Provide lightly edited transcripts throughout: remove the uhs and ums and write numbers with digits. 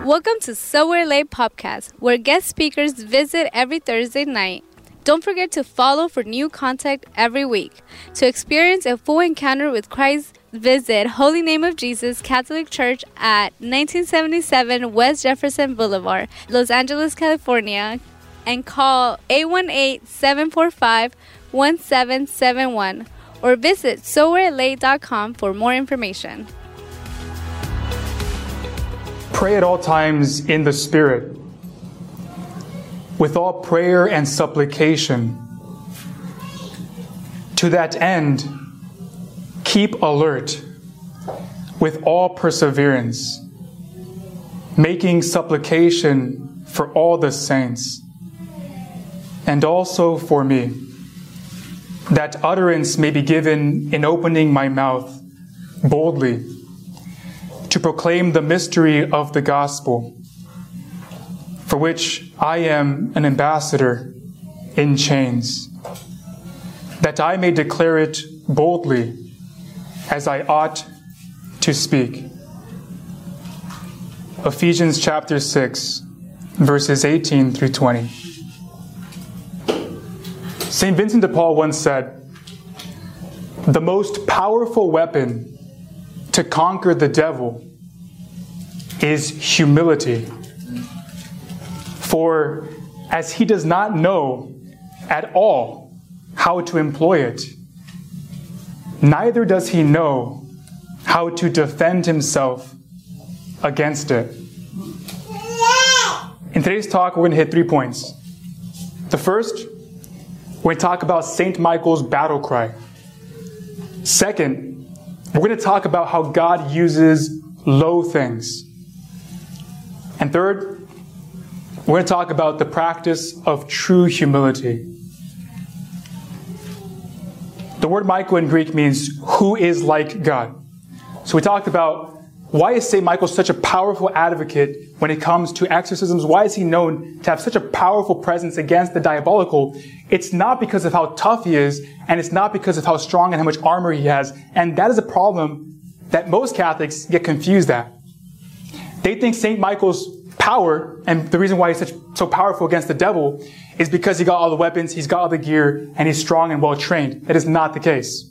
Welcome to Somewhere Late Podcast, where guest speakers visit every Thursday night. Don't forget to follow for new content every week. To experience a full encounter with Christ, visit Holy Name of Jesus Catholic Church at 1977 West Jefferson Boulevard, Los Angeles, California, and call 818-745-1771 or visit somewherelate.com for more information. Pray at all times in the Spirit, with all prayer and supplication. To that end, keep alert with all perseverance, making supplication for all the saints, and also for me, that utterance may be given in opening my mouth boldly to proclaim the mystery of the gospel, for which I am an ambassador in chains, that I may declare it boldly as I ought to speak. Ephesians chapter 6, verses 18 through 20. St. Vincent de Paul once said, "The most powerful weapon to conquer the devil is humility. For as he does not know at all how to employ it, neither does he know how to defend himself against it." In today's talk, we're going to hit 3 points. The first, we're going to talk about St. Michael's battle cry. Second, we're going to talk about how God uses low things. And third, we're going to talk about the practice of true humility. The word Michael in Greek means who is like God. So we talked about why is St. Michael such a powerful advocate when it comes to exorcisms? Why is he known to have such a powerful presence against the diabolical? It's not because of how tough he is, and it's not because of how strong and how much armor he has. And that is a problem that most Catholics get confused at. They think St. Michael's power, and the reason why he's so powerful against the devil, is because he got all the weapons, he's got all the gear, and he's strong and well trained. That is not the case.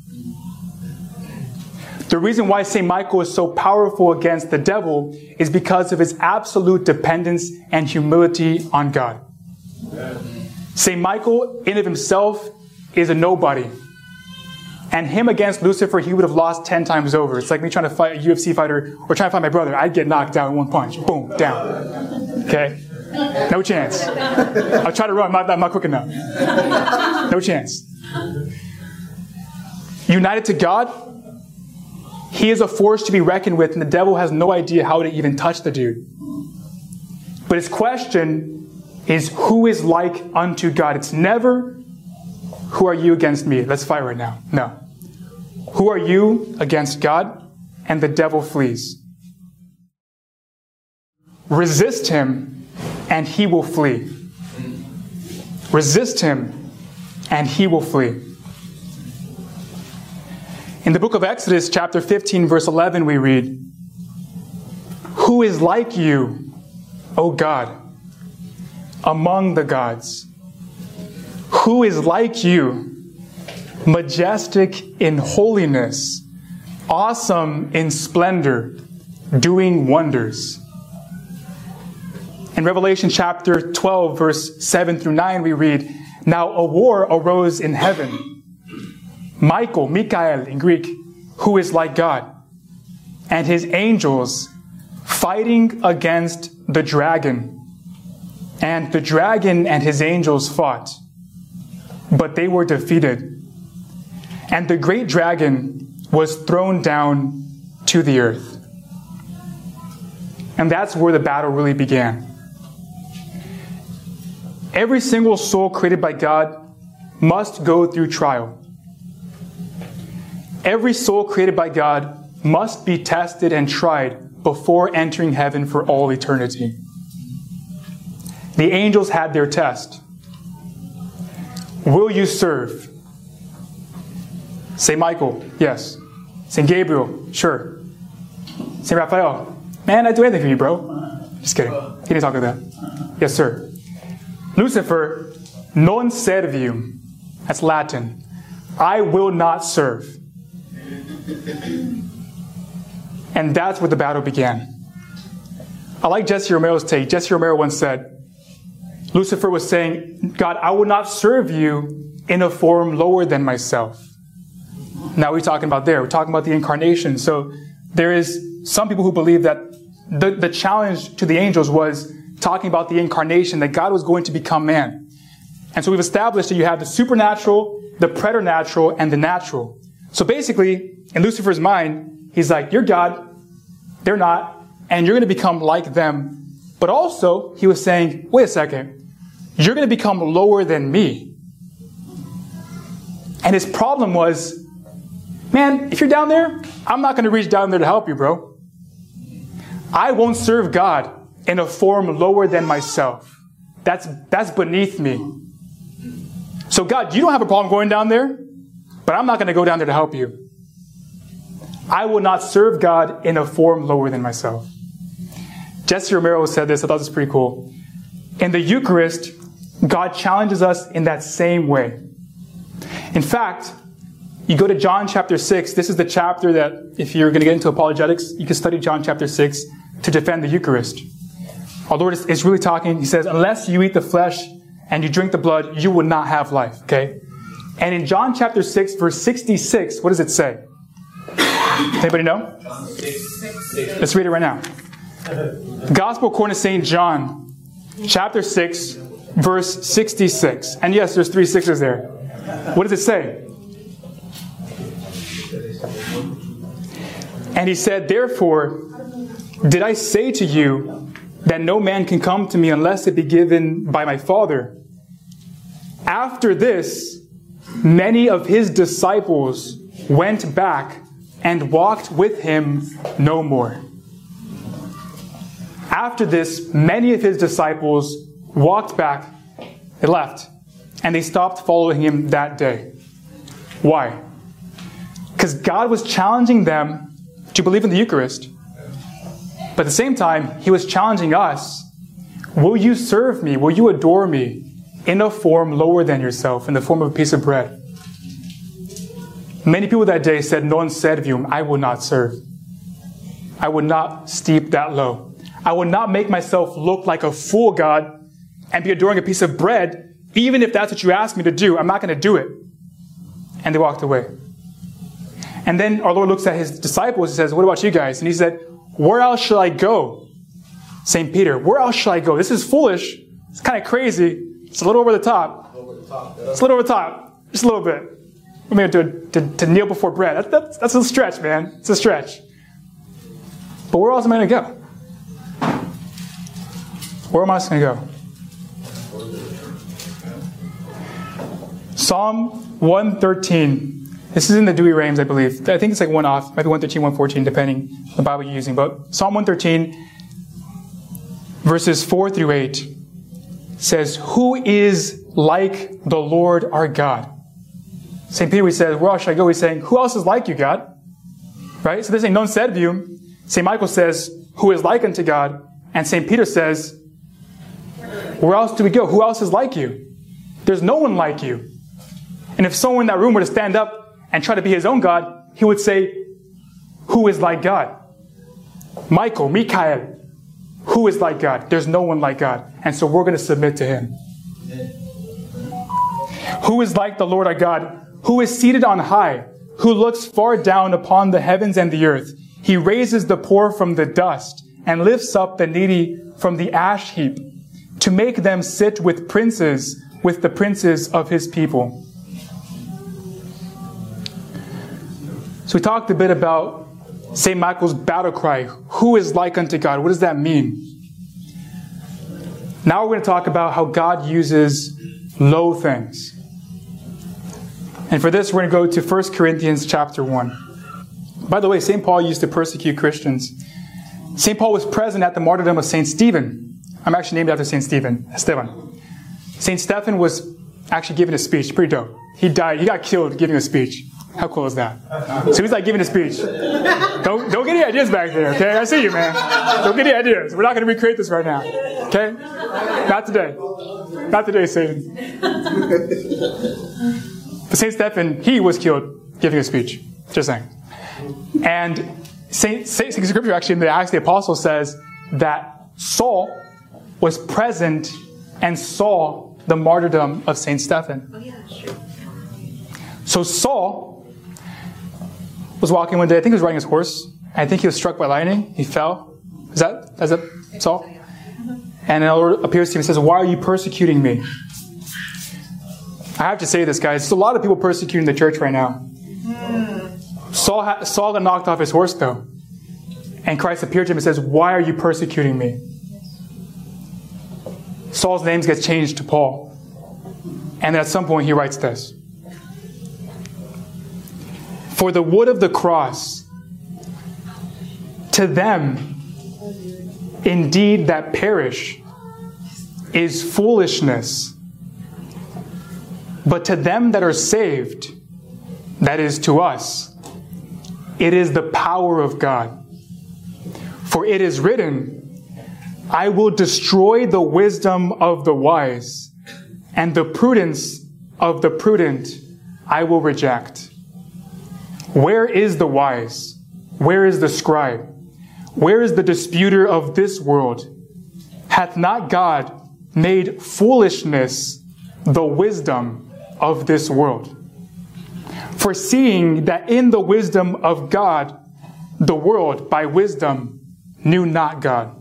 The reason why St. Michael is so powerful against the devil is because of his absolute dependence and humility on God. St. Michael, in of himself, is a nobody. And him against Lucifer, he would have lost 10 times over. It's like me trying to fight a UFC fighter or trying to fight my brother. I'd get knocked out in one punch. Boom, down. Okay? No chance. I'll try to run. I'm not quick enough. No chance. United to God, he is a force to be reckoned with, and the devil has no idea how to even touch the dude. But his question is, who is like unto God? It's never, who are you against me? Let's fight right now. No. Who are you against God? And the devil flees. Resist him, and he will flee. Resist him, and he will flee. In the book of Exodus, chapter 15, verse 11, we read, "Who is like you, O God, among the gods? Who is like you, majestic in holiness, awesome in splendor, doing wonders?" In Revelation chapter 12, verse 7 through 9, we read, "Now a war arose in heaven. Michael in Greek, who is like God, and his angels fighting against the dragon. And the dragon and his angels fought, but they were defeated. And the great dragon was thrown down to the earth." And that's where the battle really began. Every single soul created by God must go through trial. Every soul created by God must be tested and tried before entering heaven for all eternity. The angels had their test. Will you serve? St. Michael, yes. St. Gabriel, sure. St. Raphael, man, I'd do anything for you, bro. Just kidding. He didn't talk like that. Yes, sir. Lucifer, non servium. That's Latin. I will not serve. And that's where the battle began. I like Jesse Romero's take. Jesse Romero once said, Lucifer was saying, God, I will not serve you in a form lower than myself. Now we're talking about there. We're talking about the incarnation. So there is some people who believe that the challenge to the angels was talking about the incarnation, that God was going to become man. And so we've established that you have the supernatural, the preternatural, and the natural. So basically, in Lucifer's mind, he's like, you're God, they're not, and you're going to become like them. But also, he was saying, wait a second, you're going to become lower than me. And his problem was, man, if you're down there, I'm not going to reach down there to help you, bro. I won't serve God in a form lower than myself. That's beneath me. So God, you don't have a problem going down there, but I'm not going to go down there to help you. I will not serve God in a form lower than myself. Jesse Romero said this. I thought this was pretty cool. In the Eucharist, God challenges us in that same way. In fact, you go to John chapter 6. This is the chapter that, if you're going to get into apologetics, you can study John chapter 6 to defend the Eucharist. Our Lord is really talking. He says, unless you eat the flesh and you drink the blood, you will not have life. Okay? And in John chapter 6, verse 66, what does it say? Anybody know? Let's read it right now. Gospel according to St. John, chapter 6, verse 66. And yes, there's 3 sixes there. What does it say? And he said, therefore, did I say to you that no man can come to me unless it be given by my Father? After this, many of his disciples went back and walked with him no more. After this, many of his disciples walked back, they left, and they stopped following him that day. Why? Because God was challenging them to believe in the Eucharist. But at the same time, he was challenging us. Will you serve me? Will you adore me in a form lower than yourself, in the form of a piece of bread? Many people that day said, non servium, I will not serve. I would not stoop that low. I would not make myself look like a fool, God, and be adoring a piece of bread, even if that's what you asked me to do. I'm not going to do it. And they walked away. And then our Lord looks at his disciples and says, what about you guys? And he said, where else shall I go? St. Peter, where else shall I go? This is foolish. It's kind of crazy. It's a little over the top. It's a little over the top. Just a little bit. We're going to kneel before bread. That's a stretch, man. It's a stretch. But where else am I going to go? Where am I going to go? Psalm 113. This is in the Douay-Rheims, I believe. I think it's like one off. Maybe 113, 114, depending on the Bible you're using. But Psalm 113, verses 4 through 8, says, who is like the Lord our God? St. Peter, he says, where else should I go? He's saying, who else is like you, God? Right? So they're saying, non servium. St. Michael says, who is like unto God? And St. Peter says, where else do we go? Who else is like you? There's no one like you. And if someone in that room were to stand up and try to be his own God, he would say, who is like God? Michael, who is like God? There's no one like God. And so we're going to submit to him. Who is like the Lord our God? Who is seated on high? Who looks far down upon the heavens and the earth? He raises the poor from the dust and lifts up the needy from the ash heap to make them sit with princes, with the princes of his people. So we talked a bit about St. Michael's battle cry. Who is like unto God? What does that mean? Now we're going to talk about how God uses low things. And for this, we're going to go to 1 Corinthians chapter 1. By the way, St. Paul used to persecute Christians. St. Paul was present at the martyrdom of St. Stephen. I'm actually named after St. Esteban. St. Stephen was actually giving a speech. Pretty dope. He died. He got killed giving a speech. How cool is that? So he's like giving a speech. Don't get any ideas back there, okay? I see you, man. Don't get any ideas. We're not going to recreate this right now, okay? Not today. Not today, Satan. But St. Stephen, he was killed giving a speech. Just saying. And Scripture actually in the Acts of the Apostles says that Saul was present and saw the martyrdom of St. Stephen. Oh yeah, sure. So Saul was walking one day. I think he was riding his horse. I think he was struck by lightning. He fell. Is that Saul? And the Lord appears to him and says, "Why are you persecuting me?" I have to say this, guys. There's a lot of people persecuting the church right now. Saul got knocked off his horse, though. And Christ appeared to him and says, "Why are you persecuting me?" Saul's name gets changed to Paul. And at some point he writes this. "For the wood of the cross, to them indeed that perish, is foolishness. But to them that are saved, that is to us, it is the power of God. For it is written, I will destroy the wisdom of the wise, and the prudence of the prudent I will reject. Where is the wise? Where is the scribe? Where is the disputer of this world? Hath not God made foolishness the wisdom of this world? For seeing that in the wisdom of God, the world by wisdom knew not God,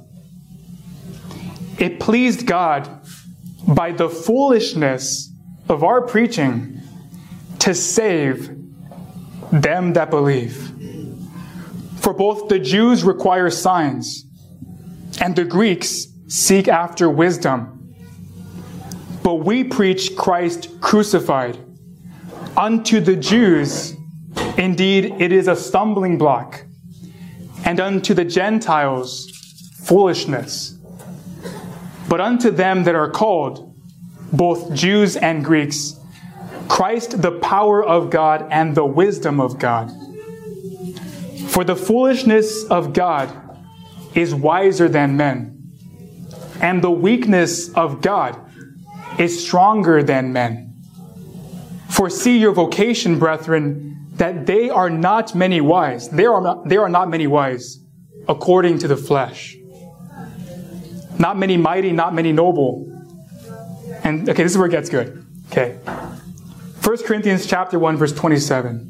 it pleased God by the foolishness of our preaching to save them that believe. For both the Jews require signs, and the Greeks seek after wisdom. But we preach Christ crucified. Unto the Jews, indeed, it is a stumbling block, and unto the Gentiles, foolishness. But unto them that are called, both Jews and Greeks, Christ the power of God and the wisdom of God. For the foolishness of God is wiser than men, and the weakness of God is stronger than men. For see your vocation, brethren, that they are not many wise. They are not many wise, according to the flesh. Not many mighty, not many noble. And okay, this is where it gets good. Okay. 1 Corinthians chapter 1, verse 27.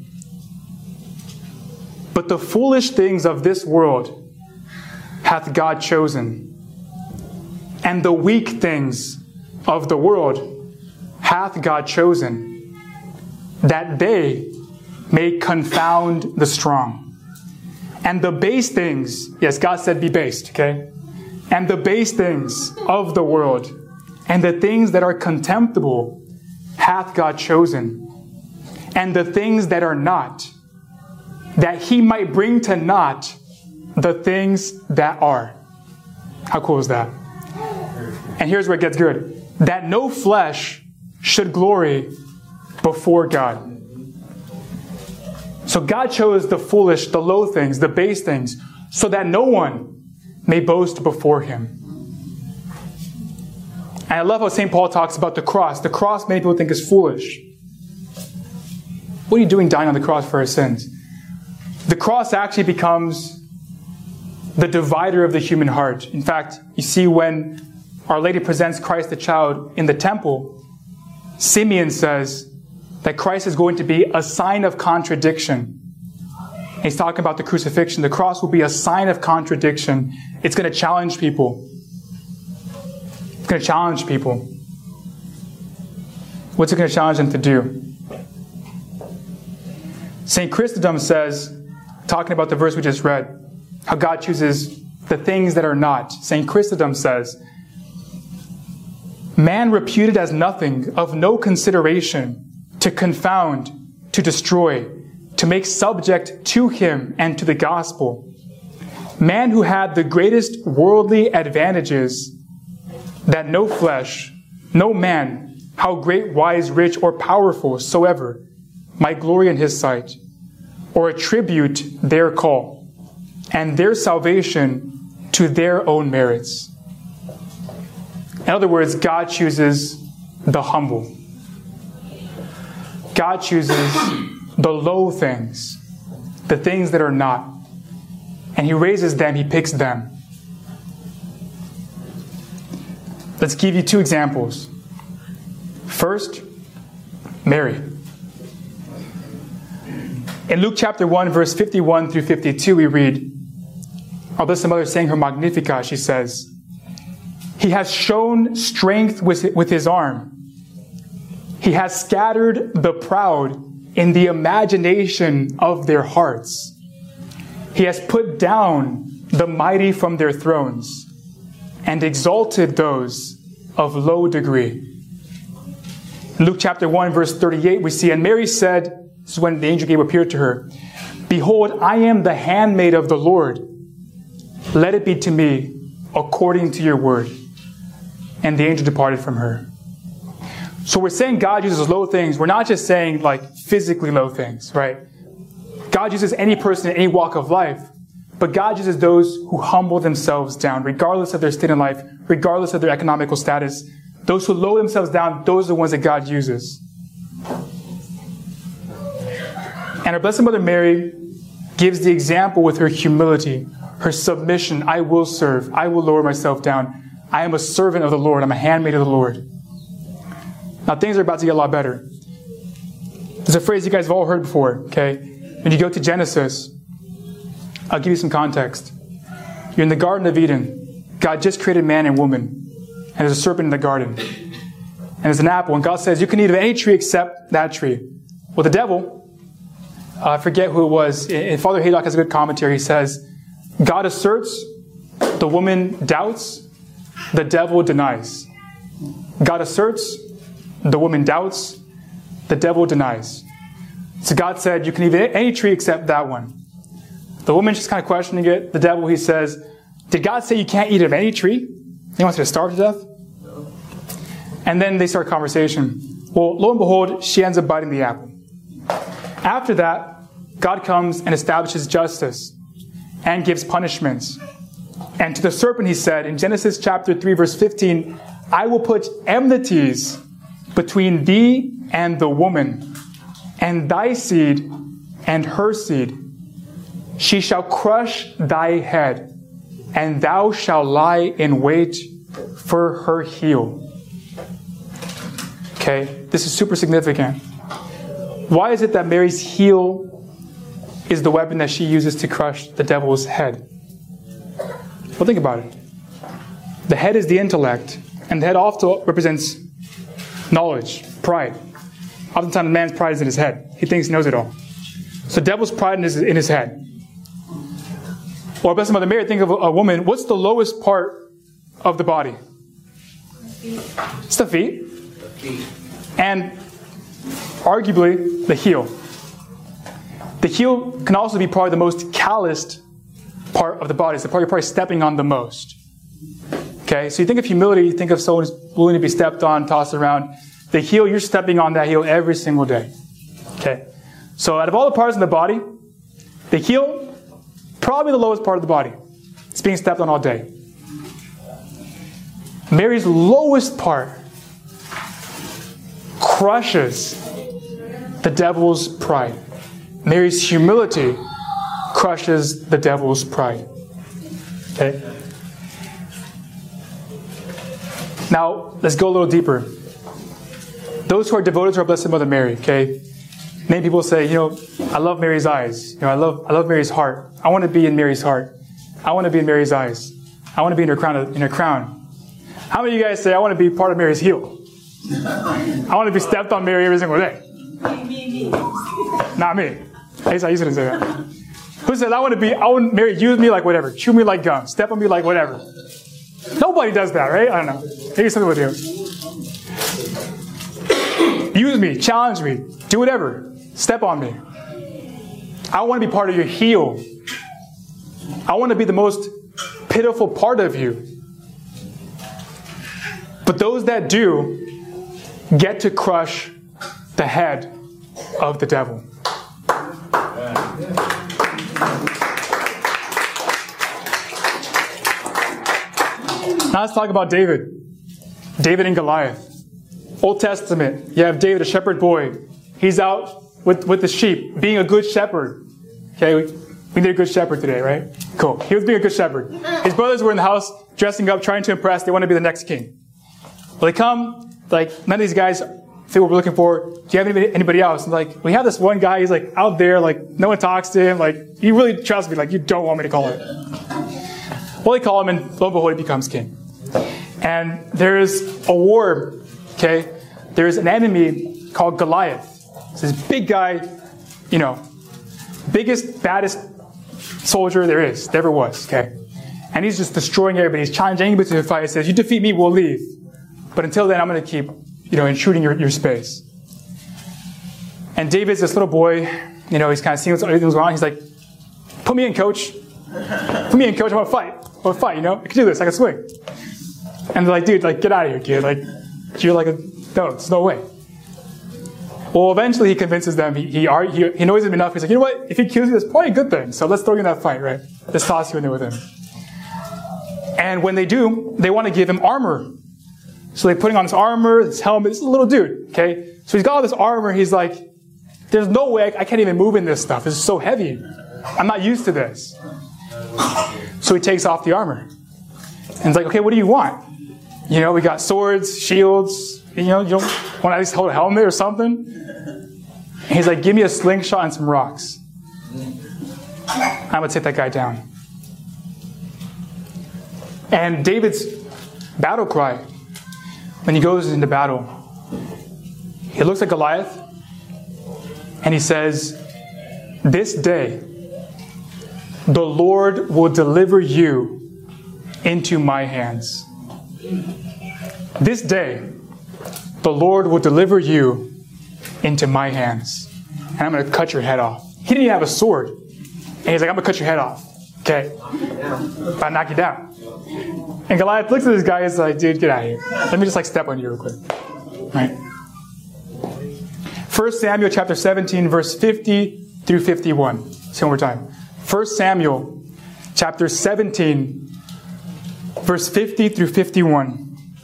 But the foolish things of this world hath God chosen, and the weak things of the world hath God chosen, that they may confound the strong. And the base things, yes, God said be based, okay? And the base things of the world, and the things that are contemptible, hath God chosen, and the things that are not, that he might bring to naught the things that are. How cool is that? And here's where it gets good. That no flesh should glory before God. So God chose the foolish, the low things, the base things, so that no one may boast before him. And I love how St. Paul talks about the cross. The cross many people think is foolish. What are you doing dying on the cross for our sins? The cross actually becomes the divider of the human heart. In fact, you see when Our Lady presents Christ the child in the temple, Simeon says that Christ is going to be a sign of contradiction. And he's talking about the crucifixion. The cross will be a sign of contradiction. It's going to challenge people. It's going to challenge people. What's it going to challenge them to do? St. Chrysostom says, talking about the verse we just read, how God chooses the things that are not. St. Chrysostom says, man reputed as nothing, of no consideration, to confound, to destroy, to make subject to him and to the gospel. Man who had the greatest worldly advantages, that no flesh, no man, how great, wise, rich, or powerful soever, might glory in his sight, or attribute their call and their salvation to their own merits. In other words, God chooses the humble. God chooses the low things, the things that are not. And he raises them, he picks them. Let's give you two examples. First, Mary. In Luke chapter 1, verse 51 through 52, we read, our Blessed Mother saying her Magnificat, she says, "He has shown strength with his arm. He has scattered the proud in the imagination of their hearts. He has put down the mighty from their thrones and exalted those of low degree." In Luke chapter 1, verse 38, we see, "And Mary said," this is when the angel Gabriel appeared to her, "Behold, I am the handmaid of the Lord. Let it be to me according to your word." And the angel departed from her. So we're saying God uses low things. We're not just saying like physically low things, right? God uses any person in any walk of life, but God uses those who humble themselves down, regardless of their state in life, regardless of their economical status. Those who lower themselves down, those are the ones that God uses. And our Blessed Mother Mary gives the example with her humility, her submission. I will serve. I will lower myself down. I am a servant of the Lord. I'm a handmaid of the Lord. Now things are about to get a lot better. There's a phrase you guys have all heard before, okay? When you go to Genesis, I'll give you some context. You're in the Garden of Eden. God just created man and woman. And there's a serpent in the garden. And there's an apple. And God says, you can eat of any tree except that tree. Well, the devil, I forget who it was. And Father Haydock has a good commentary. He says, God asserts, the woman doubts, the devil denies. God asserts, the woman doubts, the devil denies. So God said, you can eat any tree except that one. The woman's just kind of questioning it. The devil, he says, did God say you can't eat of any tree? He wants you to starve to death? No. And then they start a conversation. Well, lo and behold, she ends up biting the apple. After that, God comes and establishes justice and gives punishments. And to the serpent he said in Genesis chapter 3, verse 15, I will put enmities between thee and the woman, and thy seed and her seed. She shall crush thy head, and thou shalt lie in wait for her heel. Okay, this is super significant. Why is it that Mary's heel is the weapon that she uses to crush the devil's head? Well, think about it. The head is the intellect, and the head also represents knowledge, pride. Oftentimes, man's pride is in his head. He thinks he knows it all. So the devil's pride is in his head. Or Blessed Mother Mary, think of a woman. What's the lowest part of the body? It's the feet. And arguably, the heel. The heel can also be probably the most calloused part of the body. It's the part you're probably stepping on the most. Okay, so you think of humility, you think of someone who's willing to be stepped on, tossed around. The heel, you're stepping on that heel every single day. Okay, so out of all the parts in the body, the heel, probably the lowest part of the body. It's being stepped on all day. Mary's lowest part crushes the devil's pride. Mary's humility crushes the devil's pride. Okay? Now, let's go a little deeper. Those who are devoted to our Blessed Mother Mary, okay? Many people say, I love Mary's eyes. I love Mary's heart. I want to be in Mary's heart. I want to be in Mary's eyes. I want to be in her crown. How many of you guys say, I want to be part of Mary's heel? I want to be stepped on Mary every single day. Me. Not me. I used to say that. Who says, I want Mary use me like whatever, chew me like gum, step on me like whatever. Nobody does that, right? I don't know. Maybe some people do. Use me, challenge me, do whatever, step on me. I want to be part of your heel. I want to be the most pitiful part of you. But those that do get to crush the head of the devil. Now let's talk about David. David and Goliath. Old Testament, you have David, a shepherd boy. He's out with the sheep, being a good shepherd. Okay, we need a good shepherd today, right? Cool. He was being a good shepherd. His brothers were in the house, dressing up, trying to impress. They want to be the next king. Well, they come, like, none of these guys fit what we're looking for. Do you have anybody else? And like, we have this one guy, he's like out there, like, no one talks to him. Like, you really trust me, like, you don't want me to call him. Well, they call him, and lo and behold, he becomes king. And there's a war, okay? There's an enemy called Goliath. It's this big guy, you know, biggest, baddest soldier there ever was, okay? And he's just destroying everybody. He's challenging anybody to the fight. He says, you defeat me, we'll leave. But until then, I'm going to keep, you know, intruding your space. And David's this little boy, you know, he's kind of seeing what's going on. He's like, put me in, coach. Put me in, coach. I want to fight. I want to fight, you know? I can do this. I can swing. And they're like, dude, like, get out of here, kid. Like, you're like no, there's no way. Well, eventually he convinces them. He knows him enough. He's like, you know what? If he kills you, that's probably a good thing. So let's throw you in that fight, right? Let's toss you in there with him. And when they do, they want to give him armor. So they're putting on his armor, his helmet. This is a little dude, okay? So he's got all this armor. He's like, there's no way I can't even move in this stuff. This is so heavy. I'm not used to this. So he takes off the armor. And he's like, okay, what do you want? You know, we got swords, shields. You know, you don't want to at least hold a helmet or something? And he's like, give me a slingshot and some rocks. I'm going to take that guy down. And David's battle cry, when he goes into battle, he looks at Goliath and he says, this day, the Lord will deliver you into my hands. This day, the Lord will deliver you into my hands. And I'm going to cut your head off. He didn't even have a sword. And he's like, I'm going to cut your head off. Okay? I'll knock you down. And Goliath looks at this guy and is like, dude, get out of here. Let me just like step on you real quick. Right? 1 Samuel chapter 17, verse 50 through 51. Say one more time. 1 Samuel chapter 17, verse 50 through 51.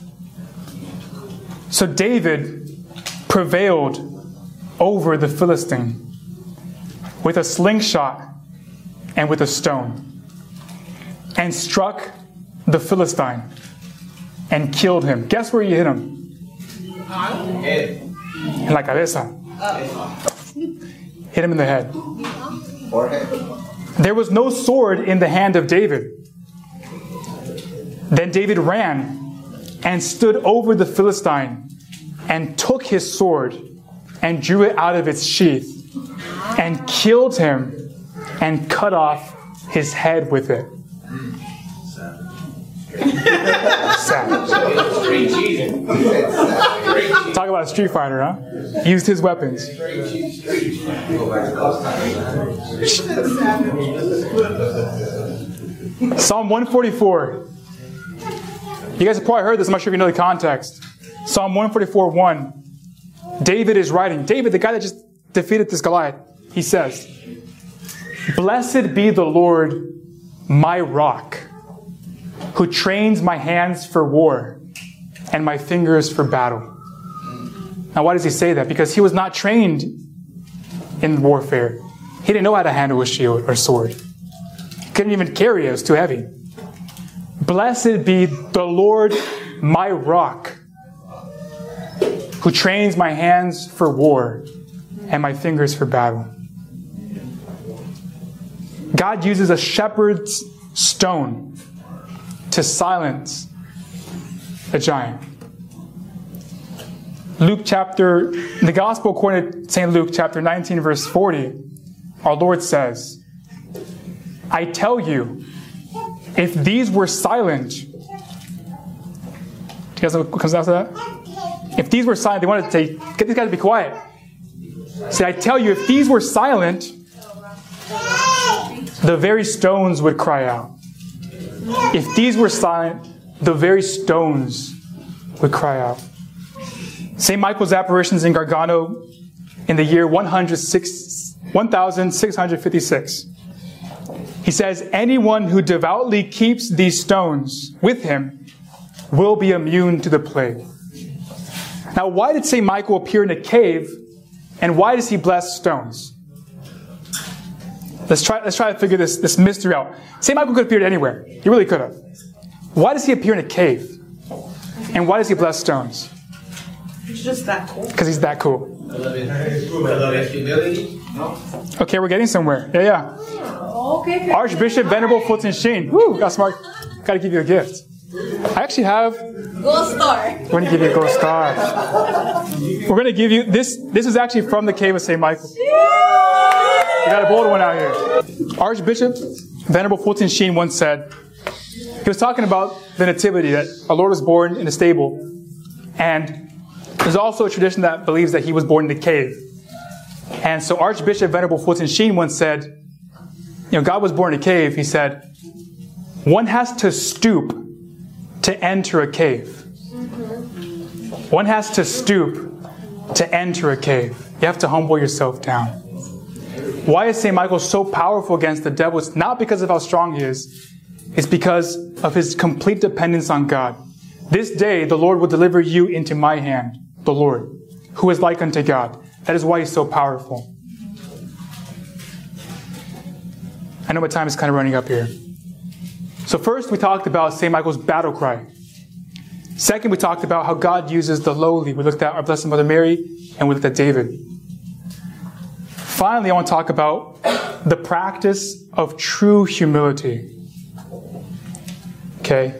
So David prevailed over the Philistine with a slingshot and with a stone, and struck the Philistine and killed him. Guess where he hit him? En la cabeza. Hit him in the head. There was no sword in the hand of David. Then David ran and stood over the Philistine and took his sword and drew it out of its sheath and killed him and cut off his head with it. Savage. Talk about a street fighter, huh? Used his weapons. Psalm 144. You guys have probably heard this. I'm not sure if you know the context. Psalm 144:1. David is writing. David, the guy that just defeated this Goliath, he says, "Blessed be the Lord, my rock, who trains my hands for war and my fingers for battle." Now, why does he say that? Because he was not trained in warfare. He didn't know how to handle a shield or sword. He couldn't even carry it. It was too heavy. Blessed be the Lord, my rock, who trains my hands for war and my fingers for battle. God uses a shepherd's stone to silence a giant. The Gospel according to St. Luke chapter 19, verse 40, our Lord says, "I tell you, if these were silent," do you guys know what comes after that? If these were silent, they wanted to say, get these guys to be quiet. Say, "I tell you, if these were silent, the very stones would cry out." If these were silent, the very stones would cry out. St. Michael's apparitions in Gargano in the year 1656. He says, anyone who devoutly keeps these stones with him will be immune to the plague. Now, why did St. Michael appear in a cave, and why does he bless stones? Let's try to figure this mystery out. St. Michael could have appeared anywhere. He really could have. Why does he appear in a cave? And why does he bless stones? He's just that cool. Because he's that cool. Okay, we're getting somewhere. Yeah. Okay. Archbishop Venerable Fulton Sheen. Woo, got smart. Got to give you a gift. I actually have... Gold star. We're going to give you a gold star. We're going to give you... This is actually from the cave of St. Michael. We got a bold one out here. Archbishop Venerable Fulton Sheen once said, he was talking about the nativity, that our Lord was born in a stable. And there's also a tradition that believes that he was born in a cave. And so Archbishop Venerable Fulton Sheen once said, God was born in a cave. He said, one has to stoop to enter a cave. One has to stoop to enter a cave. You have to humble yourself down. Why is St. Michael so powerful against the devil? It's not because of how strong he is. It's because of his complete dependence on God. This day the Lord will deliver you into my hand, the Lord, who is like unto God. That is why he's so powerful. I know my time is kind of running up here. So first we talked about St. Michael's battle cry. Second, we talked about how God uses the lowly. We looked at our Blessed Mother Mary, and we looked at David. Finally, I want to talk about the practice of true humility. Okay?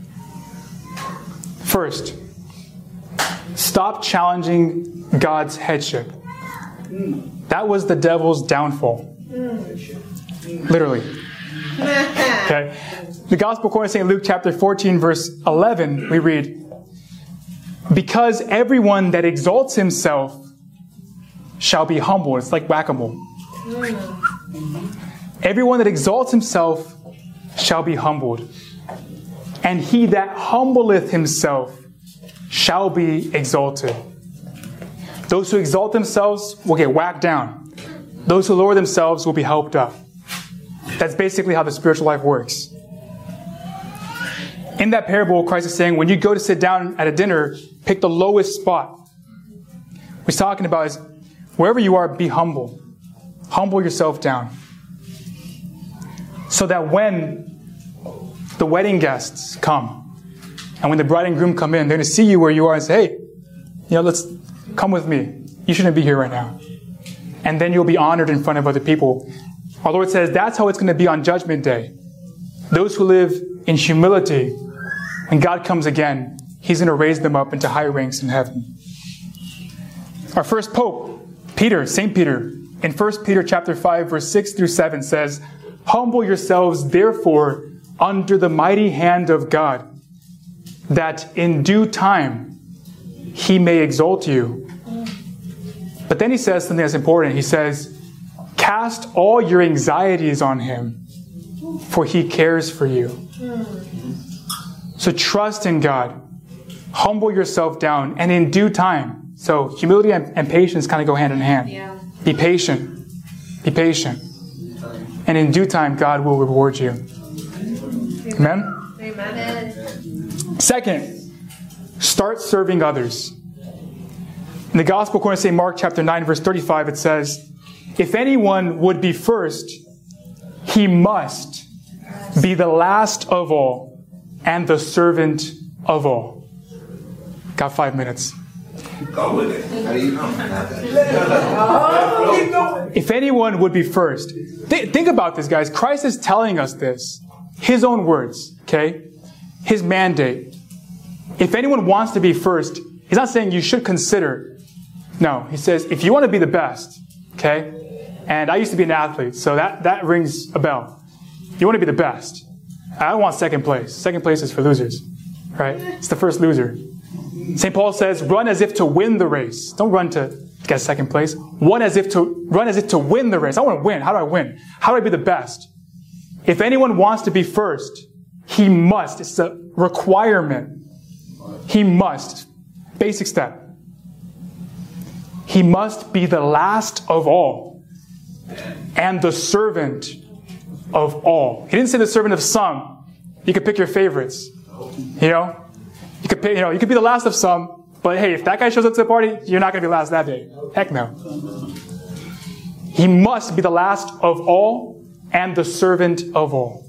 First, stop challenging God's headship. That was the devil's downfall. Literally. Okay? The Gospel according to St. Luke chapter 14, verse 11, we read, because everyone that exalts himself shall be humbled. It's like whack-a-mole. Everyone that exalts himself shall be humbled. And he that humbleth himself shall be exalted. Those who exalt themselves will get whacked down. Those who lower themselves will be helped up. That's basically how the spiritual life works. In that parable, Christ is saying, when you go to sit down at a dinner, pick the lowest spot. What he's talking about is, wherever you are, be humble. Humble yourself down. So that when the wedding guests come, and when the bride and groom come in, they're going to see you where you are and say, hey, let's come with me. You shouldn't be here right now. And then you'll be honored in front of other people. Our Lord says that's how it's going to be on Judgment Day. Those who live in humility, when God comes again, he's going to raise them up into high ranks in heaven. Our first Pope, Peter, St. Peter, in 1 Peter chapter 5, verse 6 through 7 says, humble yourselves, therefore, under the mighty hand of God, that in due time he may exalt you. But then he says something that's important. He says, cast all your anxieties on him, for he cares for you. So trust in God. Humble yourself down, and in due time. So humility and patience kind of go hand in hand. Yeah. Be patient. Be patient. And in due time, God will reward you. Amen? Amen. Second, start serving others. In the Gospel according to St. Mark chapter 9, verse 35, it says, if anyone would be first, he must be the last of all and the servant of all. Got 5 minutes. Go with it. How do you know? If anyone would be first. Think about this, guys. Christ is telling us this. His own words, okay? His mandate. If anyone wants to be first, he's not saying you should consider. No, he says, if you want to be the best, okay? And I used to be an athlete, so that rings a bell. You want to be the best. I don't want second place. Second place is for losers, right? It's the first loser. St. Paul says, run as if to win the race. Don't run to get second place. Run as if to win the race. I want to win. How do I win? How do I be the best? If anyone wants to be first, he must. It's a requirement. He must. Basic step. he must be the last of all and the servant of all. He didn't say the servant of some. You could pick your favorites. You know? You could pick, you could be the last of some, but hey, if that guy shows up to the party, you're not going to be last that day. Heck no. He must be the last of all and the servant of all.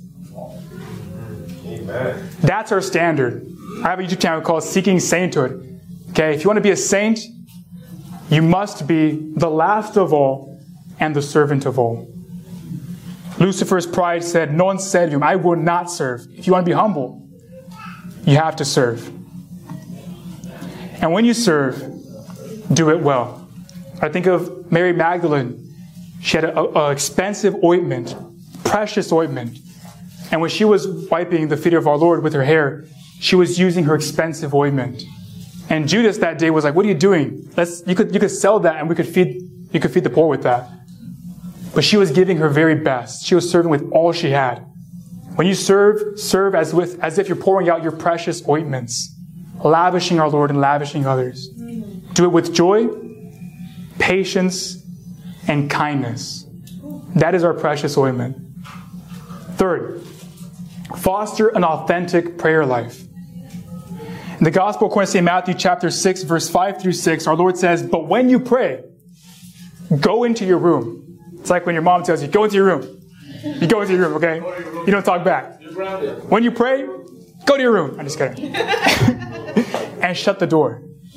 Amen. That's our standard. I have a YouTube channel called Seeking Sainthood. Okay, if you want to be a saint, you must be the last of all and the servant of all. Lucifer's pride said, no one said to him, I will not serve. If you want to be humble, you have to serve. And when you serve, do it well. I think of Mary Magdalene. She had an expensive ointment, precious ointment. And when she was wiping the feet of our Lord with her hair, she was using her expensive ointment. And Judas that day was like, what are you doing? You could sell that and you could feed the poor with that. But she was giving her very best. She was serving with all she had. When you serve as if you're pouring out your precious ointments, lavishing our Lord and lavishing others. Do it with joy, patience, and kindness. That is our precious ointment. Third, foster an authentic prayer life. In the Gospel according to St. Matthew chapter 6, verse 5 through 6, our Lord says, but when you pray, go into your room. It's like when your mom tells you, go into your room. You go into your room, okay? You don't talk back. When you pray, go to your room. I'm just kidding. And shut the door.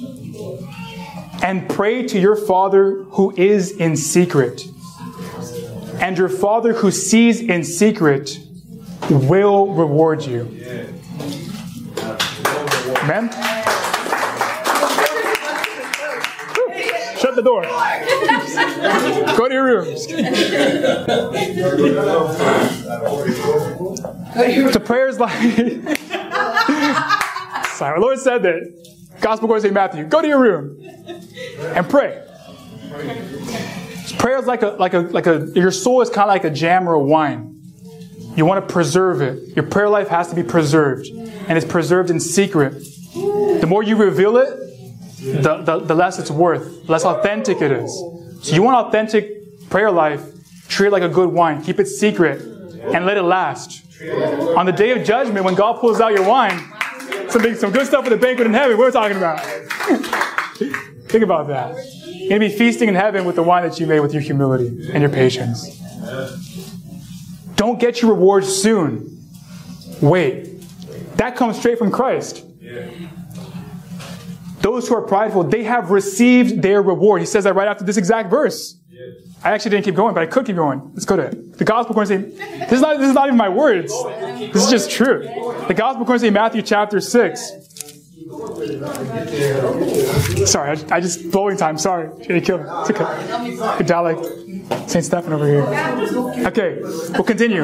And pray to your Father who is in secret. And your Father who sees in secret will reward you. Amen? Shut the door. Go to your room. The prayers like... Sorry, our Lord said that. Gospel according to St. Matthew. Go to your room and pray. Prayer is like your soul is kind of like a jam or a wine. You want to preserve it. Your prayer life has to be preserved. And it's preserved in secret. The more you reveal it, the less it's worth, the less authentic it is. So you want authentic prayer life, treat it like a good wine. Keep it secret and let it last. On the day of judgment, when God pulls out your wine, some good stuff for the banquet in heaven. What are we talking about? Think about that. You're going to be feasting in heaven with the wine that you made with your humility and your patience. Don't get your reward soon. Wait. That comes straight from Christ. Those who are prideful, they have received their reward. He says that right after this exact verse. I actually didn't keep going, but I could keep going. Let's go to it. The Gospel according to St. This is not even my words. This is just true. The Gospel according to St. Matthew chapter 6. Sorry, I just blowing time. Sorry. It's okay. Good dialect. St. Stephen over here. Okay, we'll continue.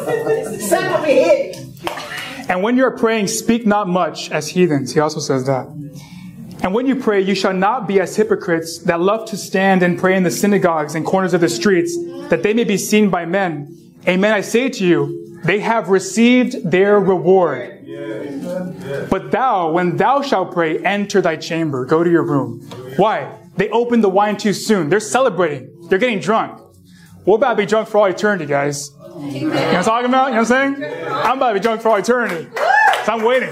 And when you are praying, speak not much as heathens. He also says that. And when you pray, you shall not be as hypocrites that love to stand and pray in the synagogues and corners of the streets, that they may be seen by men. Amen, I say to you, they have received their reward. But thou, when thou shalt pray, enter thy chamber. Go to your room. Why? They opened the wine too soon. They're celebrating. They're getting drunk. We're about to be drunk for all eternity, guys. You know what I'm talking about? You know what I'm saying? I'm about to be drunk for all eternity. So I'm waiting.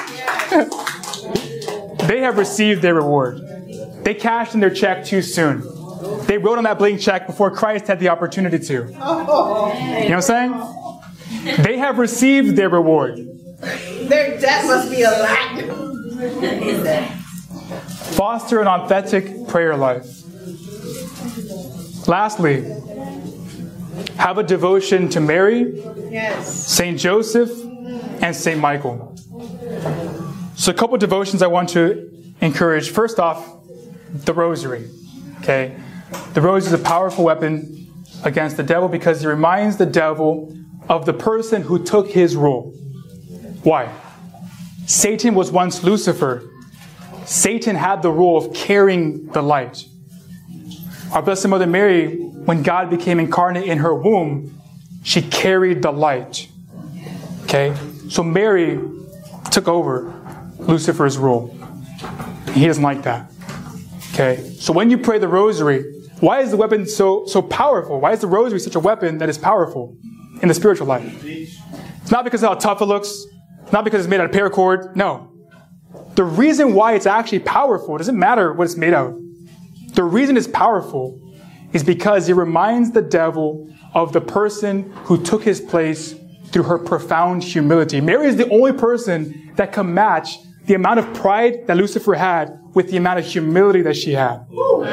They have received their reward. They cashed in their check too soon. They wrote on that blank check before Christ had the opportunity to. You know what I'm saying? They have received their reward. Their debt must be a lot. Foster an authentic prayer life. Lastly, have a devotion to Mary, Saint Joseph, and Saint Michael. So a couple of devotions I want to encourage. First off, the rosary. Okay? The rosary is a powerful weapon against the devil because it reminds the devil of the person who took his role. Why? Satan was once Lucifer. Satan had the role of carrying the light. Our Blessed Mother Mary, when God became incarnate in her womb, she carried the light. Okay? So Mary took over Lucifer's role. He doesn't like that. Okay? So when you pray the rosary, why is the weapon so powerful? Why is the rosary such a weapon that is powerful in the spiritual life? It's not because of how tough it looks. It's not because it's made out of paracord. No. The reason why it's actually powerful, it doesn't matter what it's made of. The reason it's powerful is because it reminds the devil of the person who took his place through her profound humility. Mary is the only person that can match the amount of pride that Lucifer had with the amount of humility that she had.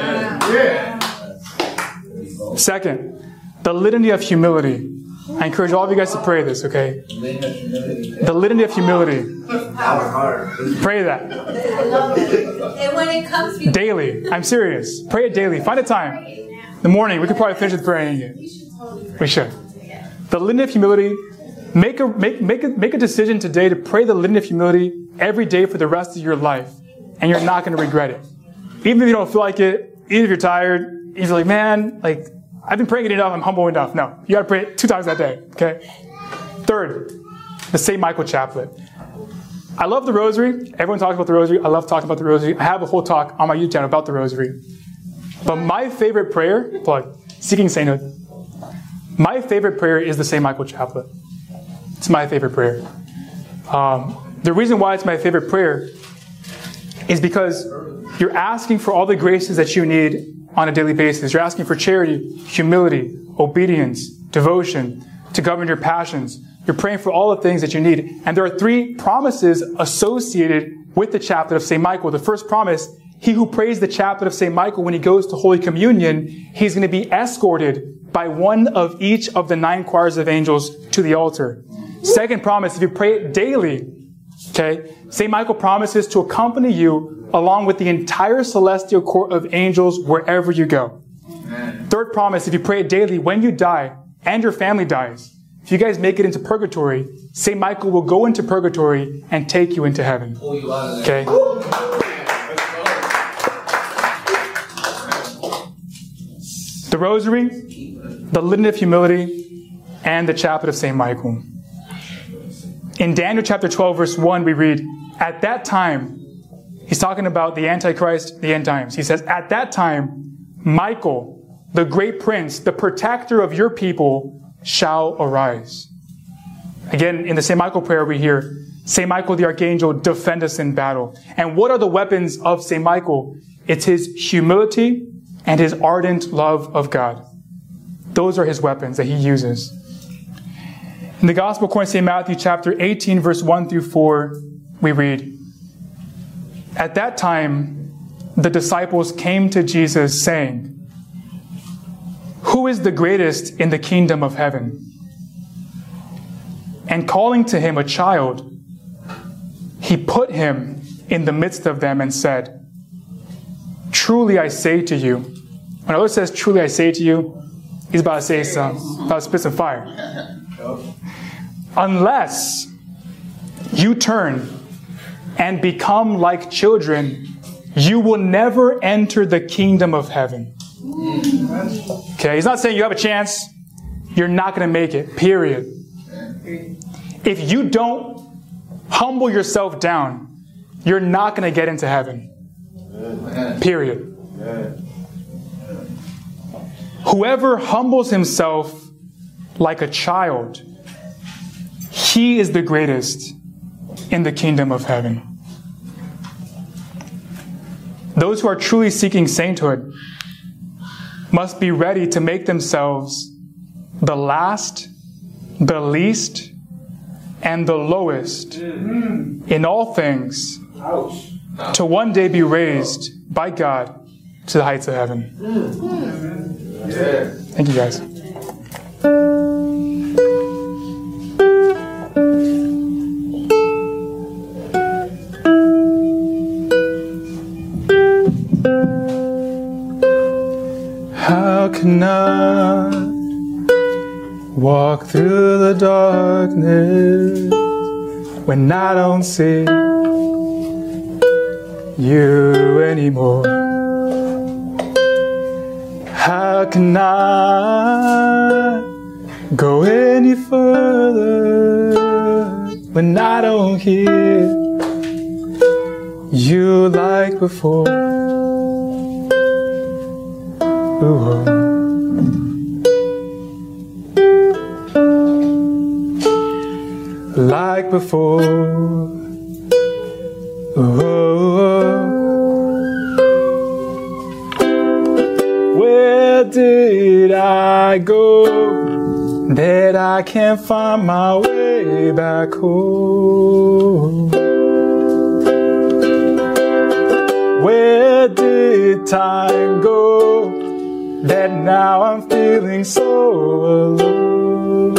Second, the litany of humility. I encourage all of you guys to pray this, okay? The litany of humility. Pray that. And when it comes to daily. I'm serious. Pray it daily. Find a time. In the morning. We could probably finish with praying it. We should. The litany of humility. Make a decision today to pray the litany of humility every day for the rest of your life. And you're not going to regret it. Even if you don't feel like it, even if you're tired, if you're like, man, like, I've been praying it enough, I'm humble enough. No, you got to pray it 2 times that day, okay? Third, the St. Michael Chaplet. I love the rosary. Everyone talks about the rosary. I love talking about the rosary. I have a whole talk on my YouTube channel about the rosary. But my favorite prayer, seeking sainthood, my favorite prayer is the St. Michael Chaplet. It's my favorite prayer. The reason why it's my favorite prayer is because you're asking for all the graces that you need on a daily basis. You're asking for charity, humility, obedience, devotion, to govern your passions. You're praying for all the things that you need. And there are 3 promises associated with the Chaplet of St. Michael. The first promise, he who prays the Chaplet of St. Michael when he goes to Holy Communion, he's going to be escorted by one of each of the 9 choirs of angels to the altar. Second promise, if you pray it daily, okay, St. Michael promises to accompany you along with the entire celestial court of angels wherever you go. Amen. Third promise, if you pray it daily, when you die and your family dies, if you guys make it into purgatory, St. Michael will go into purgatory and take you into heaven. Okay? The rosary, the litany of humility, and the Chaplet of St. Michael. In Daniel chapter 12, verse 1, we read, at that time, he's talking about the Antichrist, the end times. He says, at that time, Michael, the great prince, the protector of your people, shall arise. Again, in the St. Michael prayer, we hear, St. Michael the Archangel, defend us in battle. And what are the weapons of St. Michael? It's his humility and his ardent love of God. Those are his weapons that he uses. In the Gospel according to St. Matthew chapter 18, verse 1 through 4, we read, at that time, the disciples came to Jesus saying, who is the greatest in the kingdom of heaven? And calling to him a child, he put him in the midst of them and said, truly I say to you. When the Lord says, truly I say to you, he's about to say about to spit some fire. Unless you turn and become like children, you will never enter the kingdom of heaven. Okay, he's not saying you have a chance. You're not going to make it, period. If you don't humble yourself down, you're not going to get into heaven. Period. Whoever humbles himself like a child, he is the greatest in the kingdom of heaven. Those who are truly seeking sainthood must be ready to make themselves the last, the least, and the lowest in all things to one day be raised by God to the heights of heaven. Thank you, guys. How can I walk through the darkness when I don't see you anymore? How can I go any further when I don't hear you like before? Ooh. Like before. Where did I go that I can't find my way back home? Where did time go that now I'm feeling so alone?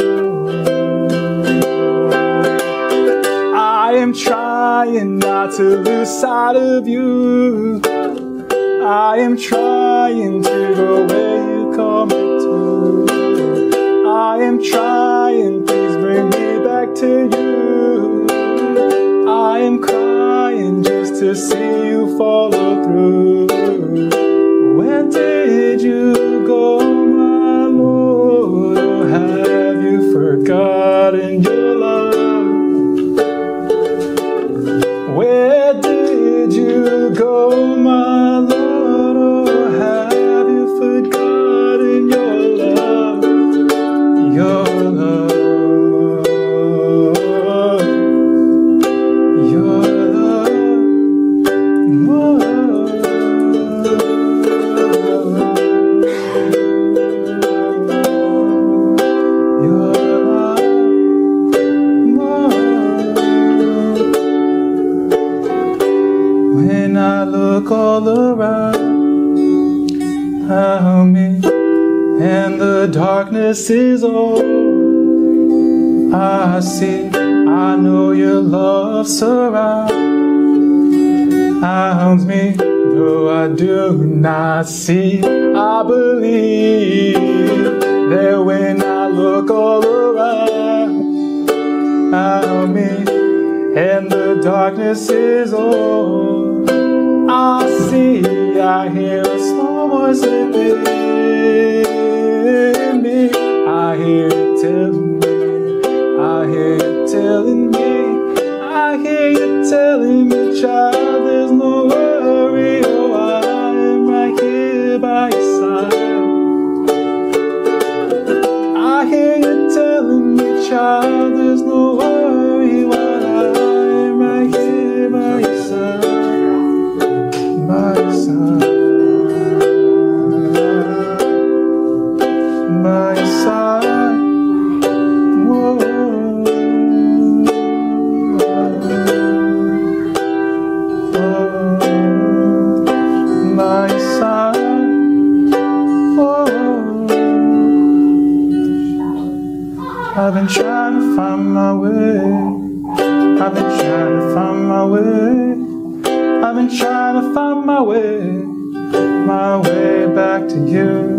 I am trying not to lose sight of you. I am trying to go where you call me to. I am trying, please bring me back to you. I am crying just to see you follow through. Where did you go, my Lord? Or have you forgotten your love? Where did you go, my Lord? Or have you forgotten your love? Your love. Your love. When I look all around me and the darkness is all I see, I know your love surrounds me. Though I do not see, I believe that when I look all around me and the darkness is all I see, I hear a small voice within me. I hear it telling me, I hear it telling me, I hear you telling me, child, there's no worry, oh, I am right here by your side. I hear you telling me, child, there's no worry, while I am right here by your side. By your side, by your side, whoa. By your side, whoa. I've been trying to find my way. I've been trying to find my way. I've been trying to find my way back to you.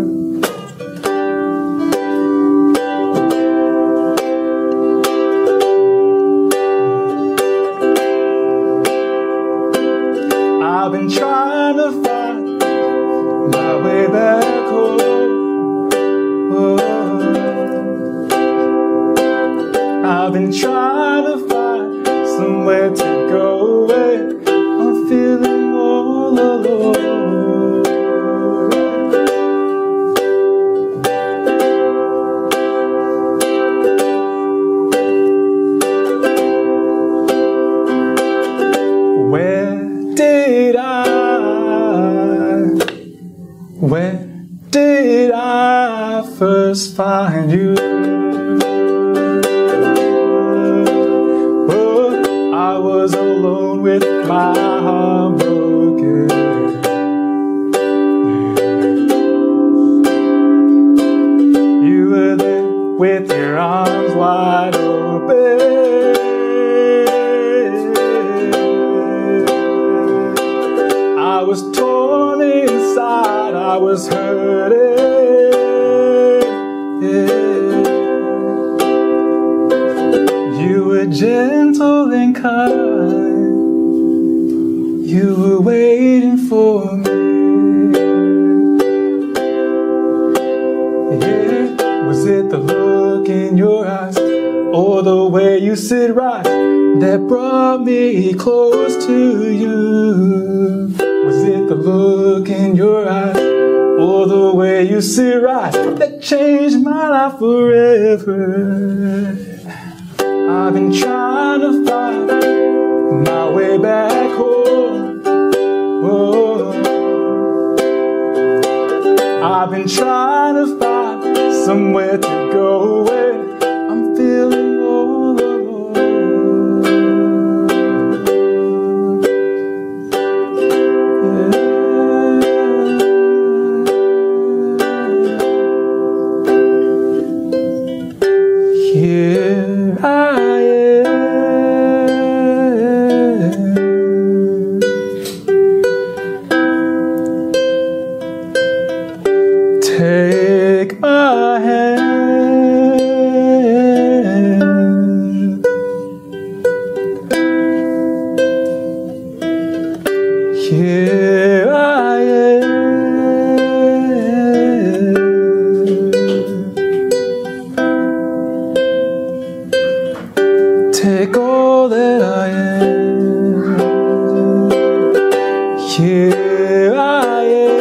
I've been trying to find my way back home. I've been trying to find somewhere to go away. I'm feeling all alone. Where did I first find you? Oh, I was alone with my heart broken. You were there with your arms wide open. I was torn inside, I was hurting. You were gentle and kind. You were waiting for me. Yeah, was it the look in your eyes or the way you sit right that brought me close to you? Was it the look in your eyes Oh, the way you sit right, that changed my life forever. I've been trying to find my way back home. Oh, I've been trying to find somewhere to go when I'm feeling all alone. Here I am. Take my hand. Here I am. Take all that I am. Here I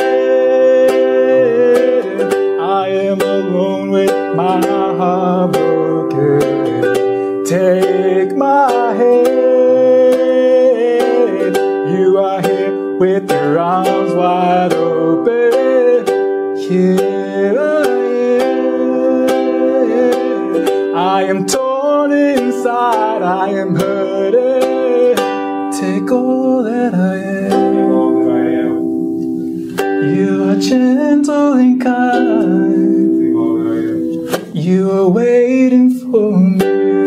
am. I am alone with my heart broken. Take my hand. You are here with your arms wide open. Here I am torn inside, I am hurting. Take all that I am. You are gentle and kind. You are waiting for me.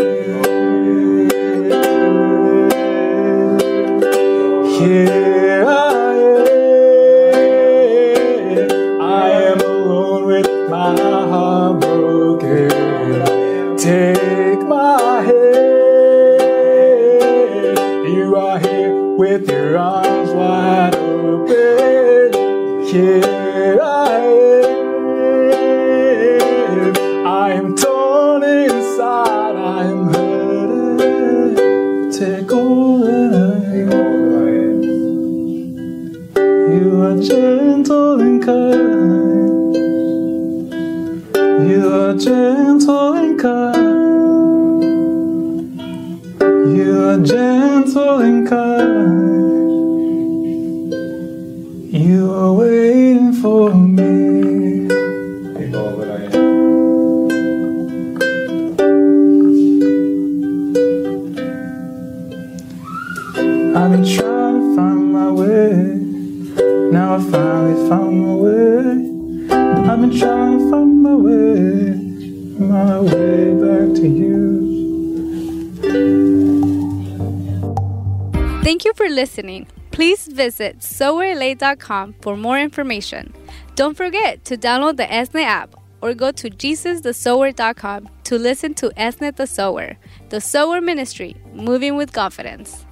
Here I am alone with my heart broken. Take my hand. You are here with your arms wide open. Here I am torn inside, I am hurting. Take all that I am. You are gentle and kind. You are gentle and kind. You are gentle and kind. You are waiting for me. Take all that I am. I've been trying to find my way. Now I finally found my way. I've been trying to find my way back to you. Thank you for listening. Please visit SoWe'reLA.com for more information. Don't forget to download the ESNET app or go to JesusTheSower.com to listen to ESNET the Sower Ministry, moving with confidence.